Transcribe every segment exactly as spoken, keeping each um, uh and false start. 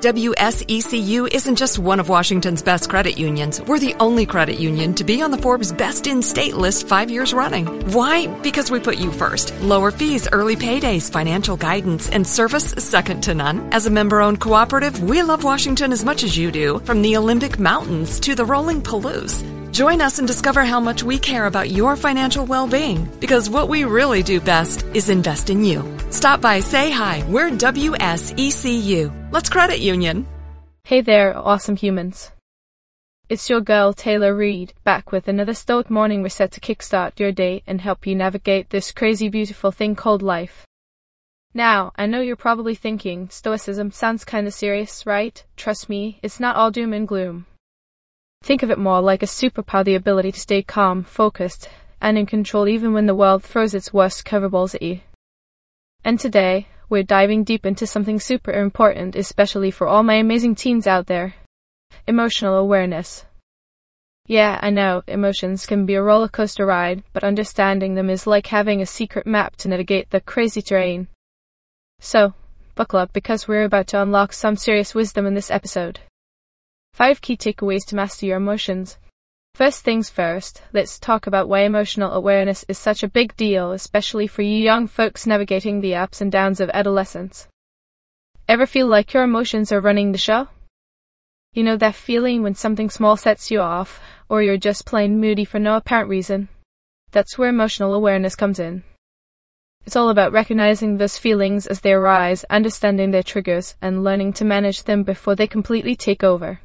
W S E C U isn't just one of Washington's best credit unions. We're the only credit union to be on the Forbes Best in State list five years running. Why? Because we put you first. Lower fees, early paydays, financial guidance, and service second to none. As a member-owned cooperative, we love Washington as much as you do, from the Olympic Mountains to the rolling Palouse. Join us and discover how much we care about your financial well-being, because what we really do best is invest in you. Stop by, say hi. We're W S E C U. Let's credit union. Hey there, awesome humans. It's your girl Taylor Reed, back with another Stoic Morning Reset to kickstart your day and help you navigate this crazy beautiful thing called life. Now, I know you're probably thinking, Stoicism sounds kinda serious, right? Trust me, it's not all doom and gloom. Think of it more like a superpower, the ability to stay calm, focused, and in control even when the world throws its worst curveballs at you. And today, we're diving deep into something super important, especially for all my amazing teens out there. Emotional awareness. Yeah, I know, emotions can be a roller coaster ride, but understanding them is like having a secret map to navigate the crazy terrain. So, buckle up because we're about to unlock some serious wisdom in this episode. Five key takeaways to master your emotions. First things first, let's talk about why emotional awareness is such a big deal, especially for you young folks navigating the ups and downs of adolescence. Ever feel like your emotions are running the show? You know that feeling when something small sets you off, or you're just plain moody for no apparent reason? That's where emotional awareness comes in. It's all about recognizing those feelings as they arise, understanding their triggers, and learning to manage them before they completely take over.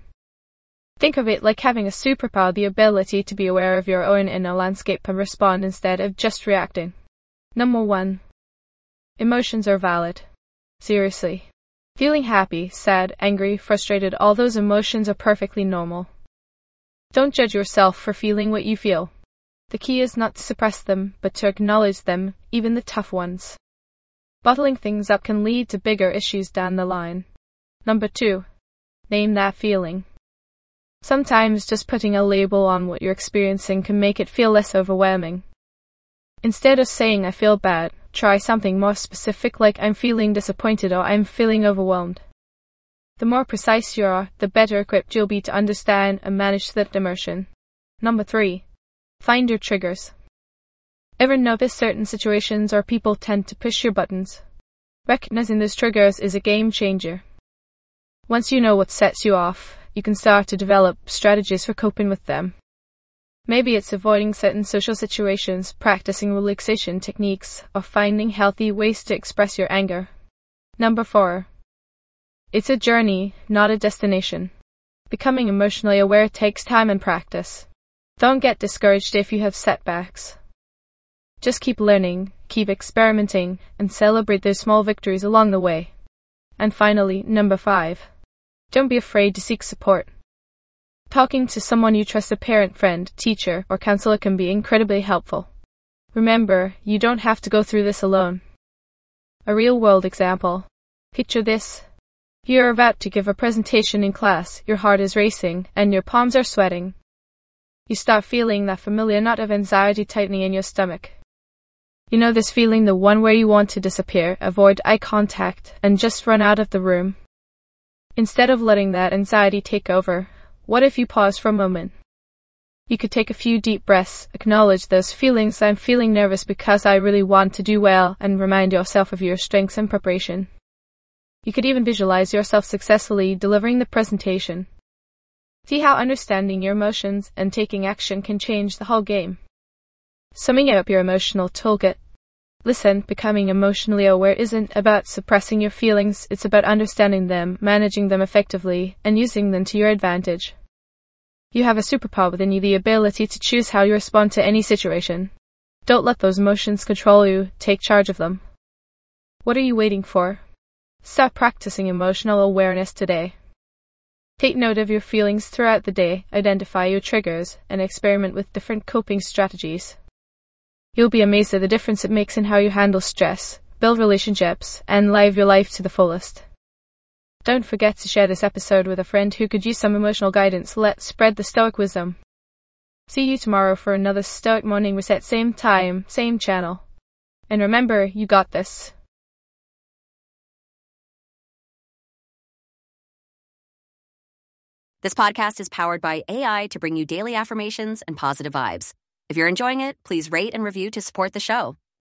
Think of it like having a superpower, the ability to be aware of your own inner landscape and respond instead of just reacting. Number one. Emotions are valid. Seriously. Feeling happy, sad, angry, frustrated, all those emotions are perfectly normal. Don't judge yourself for feeling what you feel. The key is not to suppress them, but to acknowledge them, even the tough ones. Bottling things up can lead to bigger issues down the line. Number two. Name that feeling. Sometimes just putting a label on what you're experiencing can make it feel less overwhelming. Instead of saying I feel bad, try something more specific like I'm feeling disappointed or I'm feeling overwhelmed. The more precise you are, the better equipped you'll be to understand and manage that emotion. Number three. Find your triggers. Ever notice certain situations or people tend to push your buttons? Recognizing those triggers is a game changer. Once you know what sets you off, you can start to develop strategies for coping with them. Maybe it's avoiding certain social situations, practicing relaxation techniques, or finding healthy ways to express your anger. Number four. It's a journey, not a destination. Becoming emotionally aware takes time and practice. Don't get discouraged if you have setbacks. Just keep learning, keep experimenting, and celebrate those small victories along the way. And finally, number five. Don't be afraid to seek support. Talking to someone you trust, a parent, friend, teacher, or counselor, can be incredibly helpful. Remember, you don't have to go through this alone. A real-world example. Picture this. You're about to give a presentation in class, your heart is racing, and your palms are sweating. You start feeling that familiar knot of anxiety tightening in your stomach. You know this feeling, the one where you want to disappear, avoid eye contact, and just run out of the room. Instead of letting that anxiety take over, what if you pause for a moment? You could take a few deep breaths, acknowledge those feelings. I'm feeling nervous because I really want to do well, and remind yourself of your strengths and preparation. You could even visualize yourself successfully delivering the presentation. See how understanding your emotions and taking action can change the whole game. Summing up your emotional toolkit. Listen, becoming emotionally aware isn't about suppressing your feelings, it's about understanding them, managing them effectively, and using them to your advantage. You have a superpower within you, the ability to choose how you respond to any situation. Don't let those emotions control you, take charge of them. What are you waiting for? Start practicing emotional awareness today. Take note of your feelings throughout the day, identify your triggers, and experiment with different coping strategies. You'll be amazed at the difference it makes in how you handle stress, build relationships, and live your life to the fullest. Don't forget to share this episode with a friend who could use some emotional guidance. Let's spread the Stoic wisdom. See you tomorrow for another Stoic Morning Reset, same time, same channel. And remember, you got this. This podcast is powered by A I to bring you daily affirmations and positive vibes. If you're enjoying it, please rate and review to support the show.